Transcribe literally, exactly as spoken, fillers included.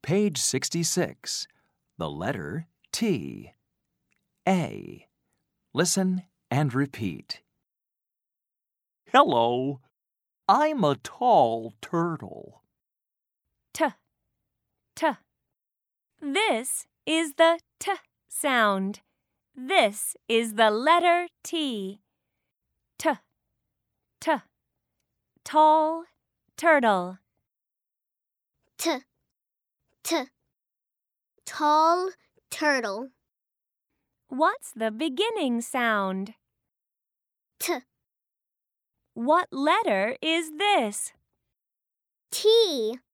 Page sixty-six. The letter T. A. Listen and repeat. Hello. I'm a tall turtle. T, T. This is the T sound. This is the letter T. T, T. Tall turtle. T, T. Tall turtle. What's the beginning sound? T. What letter is this? T.